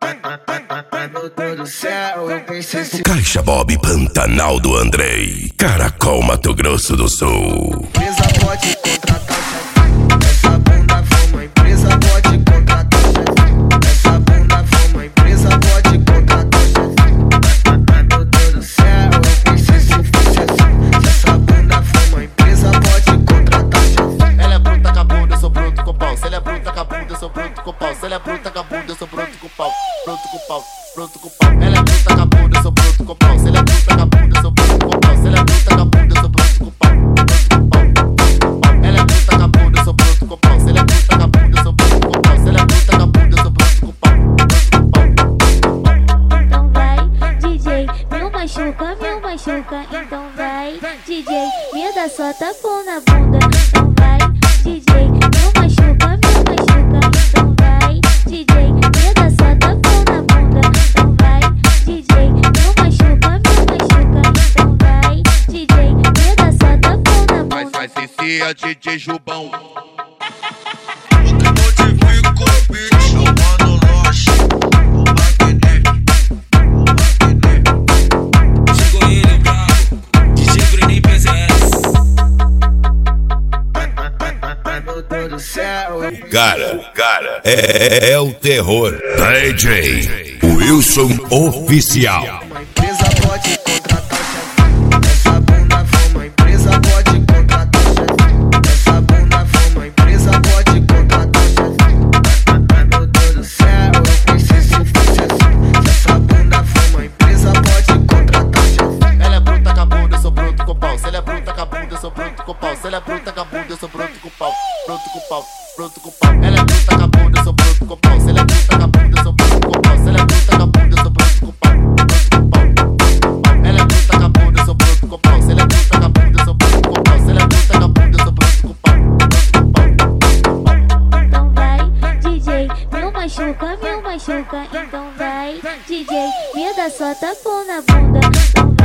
Meu Deus do céu, eu pensei se Caixa Bob Pantanal do Andrei, Caracol, Mato Grosso do Sul. empresa pode contratar o chefe. Essa bunda for uma empresa pode contratar o chefe. Essa bunda for uma empresa pode contratar o chefe. Meu Deus do céu, eu pensei se fosse assim. Se essa bunda for uma empresa pode contratar o chefe. Ela é bruta com a bunda, eu sou bruto com pau. Se ela é bruta com a bunda, eu sou bruto com pau. Se ela é bruta com a bunda, eu sou bruto com pau. Bruto com pau, bruto com pau. Ela é bruta com a bunda, eu sou bruto com pau. Se ela é bruta com a bunda, eu sou bruto com pau. Se ela é bruta com a bunda, eu sou bruto com pau. Ela é bruta com a bunda, eu sou bruto com pau. Se ela é bruta com a bunda, eu sou bruto com pau. Se ela é bruta com a bunda, eu sou bruto com pau. Então vai, DJ, me machuca, então vai, DJ, me dá só tapão na bunda. Então vai, DJ, me machuca, então vai, DJ, me dá só tapão na bunda. Então vai, DJ, me machuca, então vai, DJ, me dá só tapão na bunda. Vai, Cici, é DJ Jubão. Chegou ele, bravo, DJ Bruninho PZS. Meu Deus do céu, Cara, é o terror. DJ Wilson Oficial. uma empresa pode contratar o chefe. Essa bunda for uma empresa pode contratar o chefe. Essa bunda for uma empresa pode contratar o chefe. Meu Deus do céu, eu pensei se fosse assim. Se essa bunda for uma empresa pode contratar o chefe. Ela é bruta com a bunda, eu sou bruto com pau. Se ela é bruta com a bunda, eu sou bruto com pau. Se ela é bruta com a bunda, eu sou bruto com pau. Bruto com pau, bruto com pau. Ela é bruta com a bunda, eu sou bruto com pau. Se ela é bruta com a bunda, eu sou bruto com pau. Se ela é bruta com a bunda, eu sou bruto com pau. Ela é bruta com a bunda, eu sou bruto com pau. Se ela é bruta com a bunda, eu sou bruto com pau. Se ela é bruta com a bunda, eu sou bruto com pau. Então vai, DJ, me machuca, então vai, DJ, me dá só tapão na bunda. Então